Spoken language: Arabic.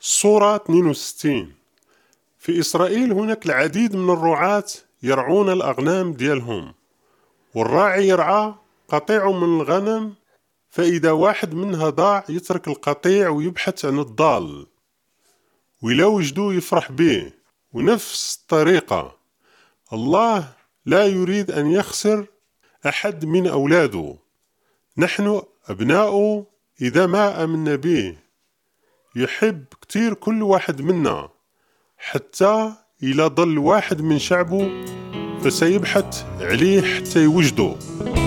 صورة 62. في إسرائيل هناك العديد من الرعاة يرعون الأغنام ديالهم، والراعي يرعى قطيع من الغنم، فإذا واحد منها ضاع يترك القطيع ويبحث عن الضال، وإلا وجدوه يفرح به. ونفس الطريقة الله لا يريد أن يخسر أحد من أولاده. نحن أبناؤه إذا ما آمنا به يحب كتير كل واحد منا، حتى إذا ضل واحد من شعبه فسيبحث عليه حتى يوجده.